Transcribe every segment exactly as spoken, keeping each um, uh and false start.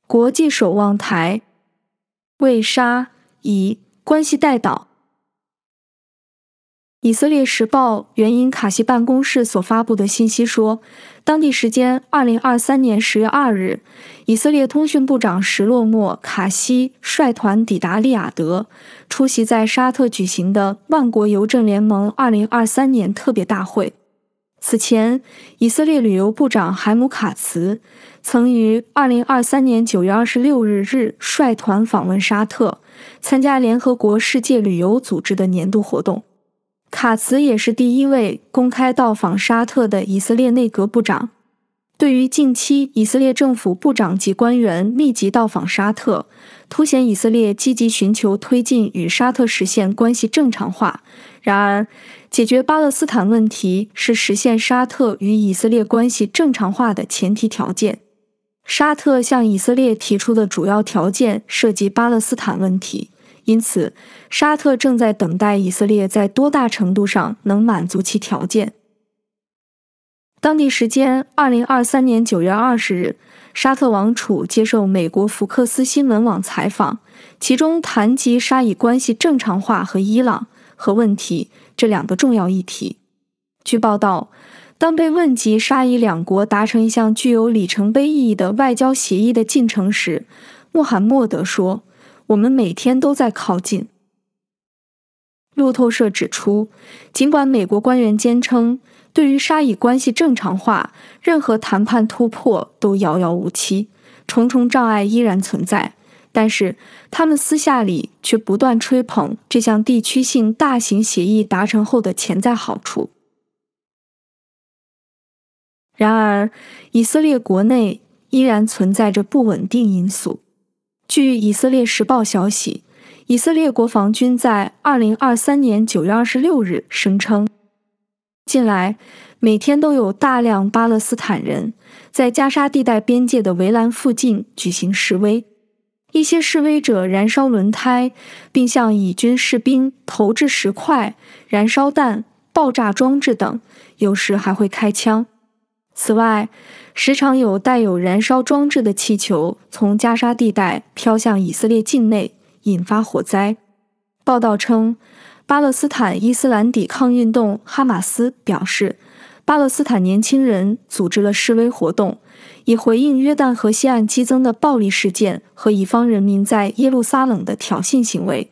国际守望台为沙以关系带导。以色列时报援引卡西办公室所发布的信息说，当地时间二零二三年十月二日，以色列通讯部长什洛莫·卡西率团抵达利雅得，出席在沙特举行的万国邮政联盟二零二三年特别大会。此前，以色列旅游部长海姆卡茨曾于二零二三年九月二十六日日率团访问沙特，参加联合国世界旅游组织的年度活动。卡茨也是第一位公开到访沙特的以色列内阁部长。对于近期以色列政府部长级官员密集到访沙特，凸显以色列积极寻求推进与沙特实现关系正常化。然而，解决巴勒斯坦问题是实现沙特与以色列关系正常化的前提条件。沙特向以色列提出的主要条件涉及巴勒斯坦问题，因此沙特正在等待以色列在多大程度上能满足其条件。当地时间二零二三年九月二十日，沙特王储接受美国福克斯新闻网采访，其中谈及沙以关系正常化和伊朗核问题这两个重要议题。据报道，当被问及沙以两国达成一项具有里程碑意义的外交协议的进程时，穆罕默德说：“我们每天都在靠近。”路透社指出，尽管美国官员坚称对于沙以关系正常化，任何谈判突破都遥遥无期，重重障碍依然存在，但是他们私下里却不断吹捧这项地区性大型协议达成后的潜在好处。然而，以色列国内依然存在着不稳定因素。据以色列时报消息，以色列国防军在二零二三年九月二十六日声称，近来每天都有大量巴勒斯坦人在加沙地带边界的围栏附近举行示威。一些示威者燃烧轮胎，并向以军士兵投掷石块、燃烧弹、爆炸装置等，有时还会开枪。此外，时常有带有燃烧装置的气球从加沙地带飘向以色列境内，引发火灾。报道称，巴勒斯坦伊斯兰抵抗运动哈马斯表示，巴勒斯坦年轻人组织了示威活动，以回应约旦河西岸激增的暴力事件和以方人民在耶路撒冷的挑衅行为。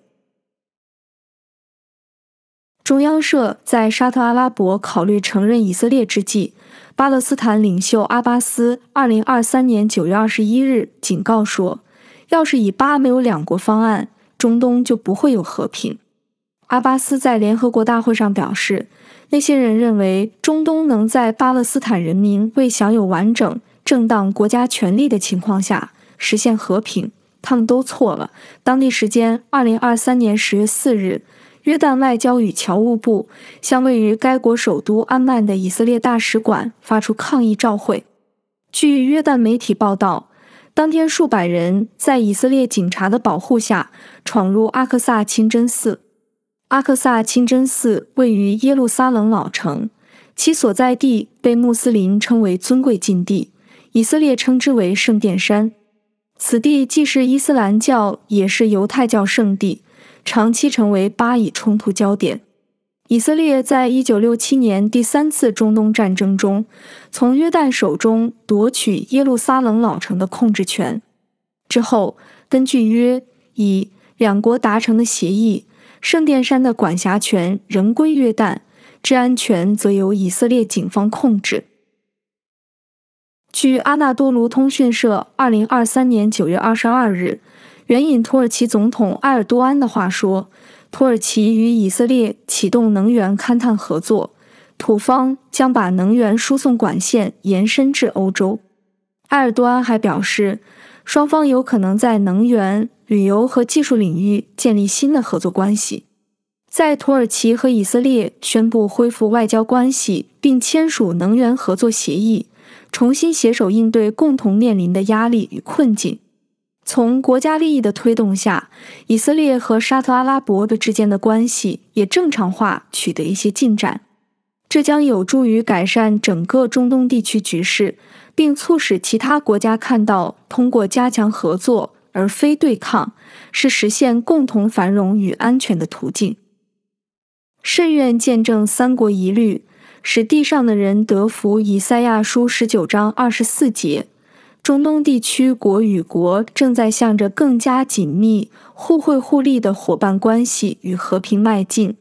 中央社在沙特阿拉伯考虑承认以色列之际，巴勒斯坦领袖阿巴斯二零二三年九月二十一日警告说，要是以巴没有两国方案，中东就不会有和平。阿巴斯在联合国大会上表示，那些人认为中东能在巴勒斯坦人民未享有完整正当国家权利的情况下实现和平，他们都错了。当地时间二零二三年十月四日，约旦外交与侨务部向位于该国首都安曼的以色列大使馆发出抗议照会。据约旦媒体报道，当天数百人在以色列警察的保护下闯入阿克萨清真寺。阿克萨清真寺位于耶路撒冷老城，其所在地被穆斯林称为尊贵禁地，以色列称之为圣殿山。此地既是伊斯兰教也是犹太教圣地，长期成为巴以冲突焦点。以色列在一九六七年第三次中东战争中，从约旦手中夺取耶路撒冷老城的控制权。之后，根据约以两国达成的协议，圣殿山的管辖权仍归约旦，治安权则由以色列警方控制。据阿纳多卢通讯社二零二三年九月二十二日援引土耳其总统埃尔多安的话说，土耳其与以色列启动能源勘探合作，土方将把能源输送管线延伸至欧洲。埃尔多安还表示，双方有可能在能源、旅游和技术领域建立新的合作关系。在土耳其和以色列宣布恢复外交关系并签署能源合作协议，重新携手应对共同面临的压力与困境。从国家利益的推动下，以色列和沙特阿拉伯的之间的关系也正常化取得一些进展。 这将有助于改善整个中东地区局势，并促使其他国家看到通过加强合作而非对抗，是实现共同繁荣与安全的途径。甚愿见证三国一律，使地上的人得福。以赛亚书十九章二十四节。中东地区国与国正在向着更加紧密、互惠互利的伙伴关系与和平迈进。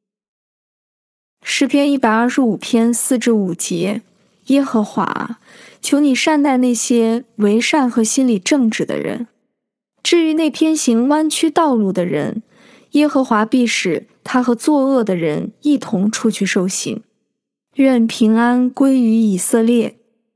诗篇一百二十五篇四至五节。耶和华，求你善待那些为善和心里正直的人。至于那偏行弯曲道路的人，耶和华必使他和作恶的人一同出去受刑。愿平安归于以色列。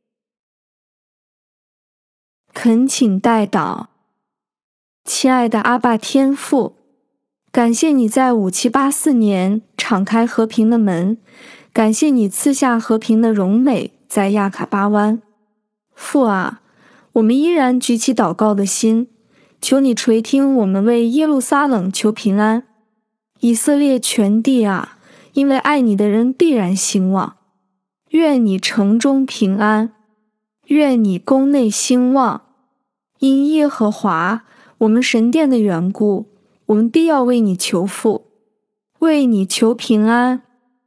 恳请代祷。亲爱的阿爸天父，感谢你在五七八四年敞开和平的门，感谢你赐下和平的荣美在亚卡巴湾。父啊，我们依然举起祷告的心，求你垂听我们为耶路撒冷求平安。以色列全地啊，因为爱你的人必然兴旺。愿你城中平安，愿你宫内兴旺。因耶和华我们神殿的缘故，我们必要为你求福，为你求平安。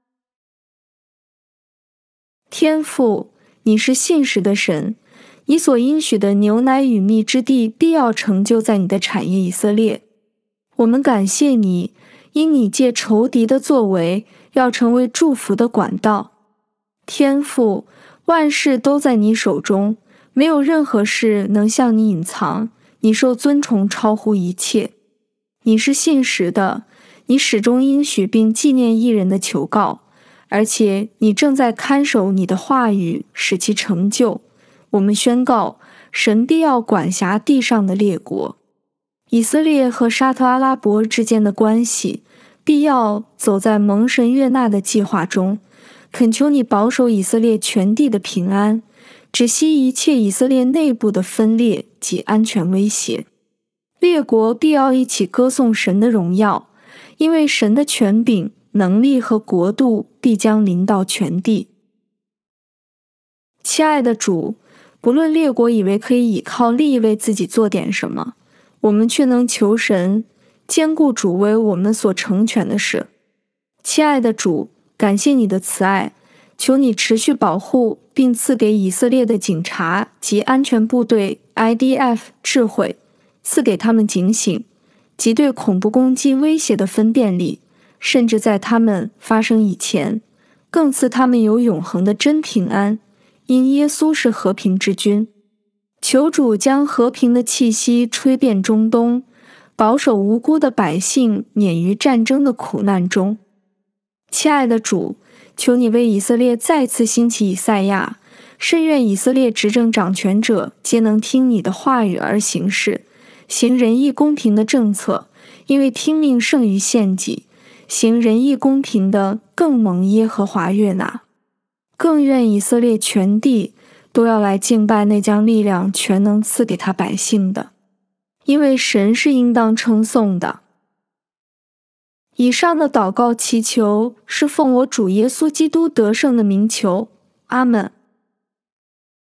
天父，你是信实的神，你所应许的牛奶与蜜之地必要成就在你的产业以色列。我们感谢你，因你借仇敌的作为，要成为祝福的管道。天父，万事都在你手中，没有任何事能向你隐藏，你受尊崇超乎一切。你是信实的，你始终应许并纪念义人的求告，而且你正在看守你的话语，使其成就。我们宣告，神必要管辖地上的列国。以色列和沙特阿拉伯之间的关系，必要走在蒙神悦纳的计划中。恳求你保守以色列全地的平安，止息一切以色列内部的分裂及安全威胁。列国必要一起歌颂神的荣耀，因为神的权柄、能力和国度必将临到全地。亲爱的主，不论列国以为可以倚靠利益为自己做点什么，我们却能求神兼顾主为我们所成全的事。亲爱的主，感谢你的慈爱，求你持续保护并赐给以色列的警察及安全部队 I D F 智慧，赐给他们警醒及对恐怖攻击威胁的分辨力，甚至在他们发生以前，更赐他们有永恒的真平安，因耶稣是和平之君。求主将和平的气息吹遍中东，保守无辜的百姓免于战争的苦难中。亲爱的主，求你为以色列再次兴起以赛亚，甚愿以色列执政掌权者皆能听你的话语而行事，行仁义公平的政策，因为听命胜于献祭，行仁义公平的更蒙耶和华悦纳。更愿以色列全地都要来敬拜那将力量全能赐给他百姓的，因为神是应当称颂的。以上的祷告祈求是奉我主耶稣基督得胜的名求，阿们。